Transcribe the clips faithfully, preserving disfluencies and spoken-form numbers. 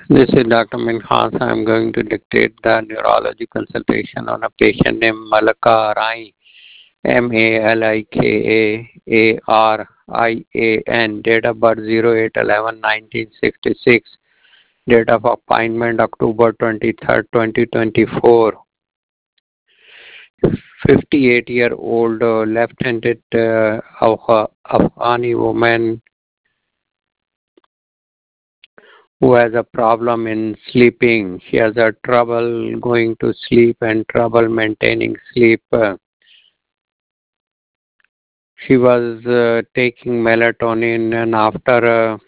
This is Doctor Minhas. I am going to dictate the neurology consultation on a patient named Malika Rai, M A L I K A A R I A N, date of birth zero eight eleven nineteen sixty-six, date of appointment October twenty-third, twenty twenty-four. fifty-eight-year-old uh, left-handed uh, Afghani woman who has a problem in sleeping. She has a trouble going to sleep and trouble maintaining sleep. Uh, she was uh, taking melatonin, and after uh,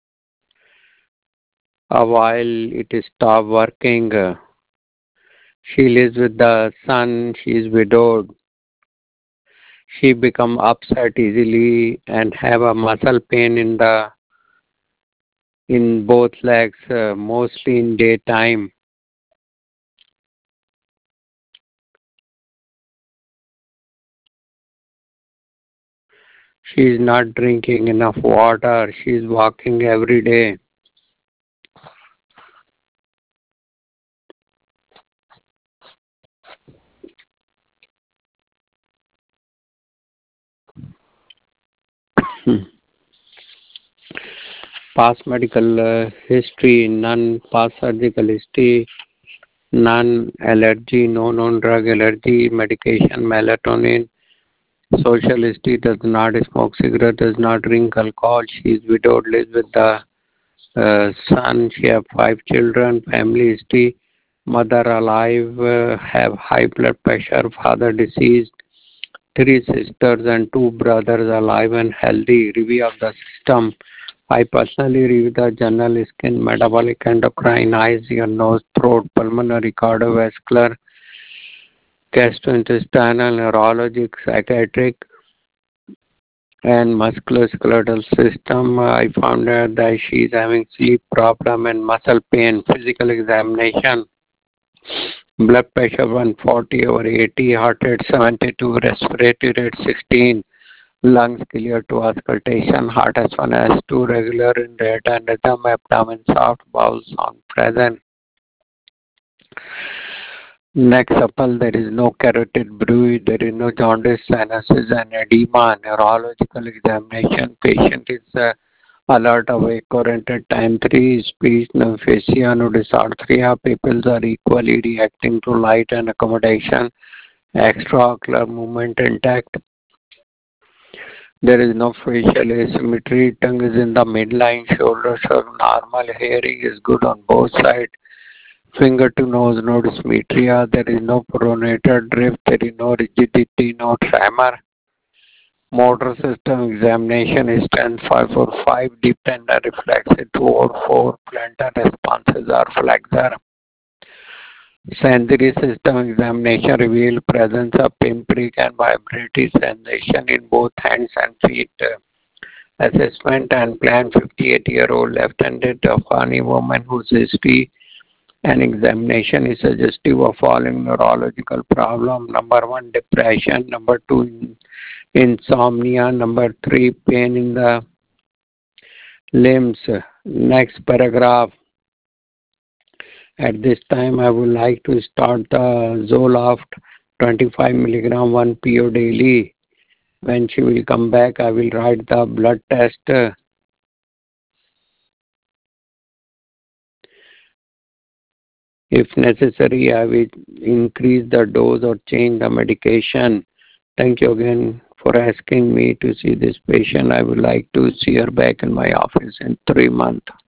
a while it stopped working. Uh, she lives with the son. She is widowed. She become upset easily and have a muscle pain in the in both legs, uh, mostly in daytime. She is not drinking enough water. She is walking every day. Past medical uh, history, none. Past surgical history, none. Allergy, no known drug allergy, medication, melatonin. Social history, does not smoke cigarette, does not drink alcohol. She is widowed, lives with the uh, son. She have five children. Family history, mother alive, uh, have high blood pressure, father deceased. Three sisters and two brothers alive and healthy. Review of the system. I personally review the general skin, metabolic, endocrine, eyes, ear, nose, throat, pulmonary, cardiovascular, gastrointestinal, neurologic, psychiatric, and musculoskeletal system. I found out that she is having sleep problem and muscle pain. Physical examination. Blood pressure one forty over eighty, heart rate seventy-two, respiratory rate sixteen, lungs clear to auscultation, heart S one, S two, regular in rate and rhythm, abdomen soft, bowel sound present. Next supple, there is no carotid bruit, there is no jaundice, sinuses and edema. Neurological examination, patient is uh, alert, awake, oriented, time three, speech, aphasia, no dysarthria, pupils are equally reacting to light and accommodation, extraocular movement intact. There is no facial asymmetry, tongue is in the midline, shoulders are normal, hearing is good on both sides, finger to nose, no dysmetria, there is no pronator drift, there is no rigidity, no tremor. Motor system examination is ten five four five, deep tender reflexive two or four, plantar responses are flexor. Sensory system examination revealed presence of pinprick and vibratory sensation in both hands and feet. Assessment and plan, fifty-eight-year-old left-handed Afghani woman whose history and examination is suggestive of following neurological problem. Number one, depression. Number two, insomnia. Number three, pain in the limbs. Next paragraph. At this time, I would like to start the Zoloft twenty-five milligram one P O daily. When she will come back, I will write the blood test. If necessary, I will increase the dose or change the medication. Thank you again for asking me to see this patient. I would like to see her back in my office in three months.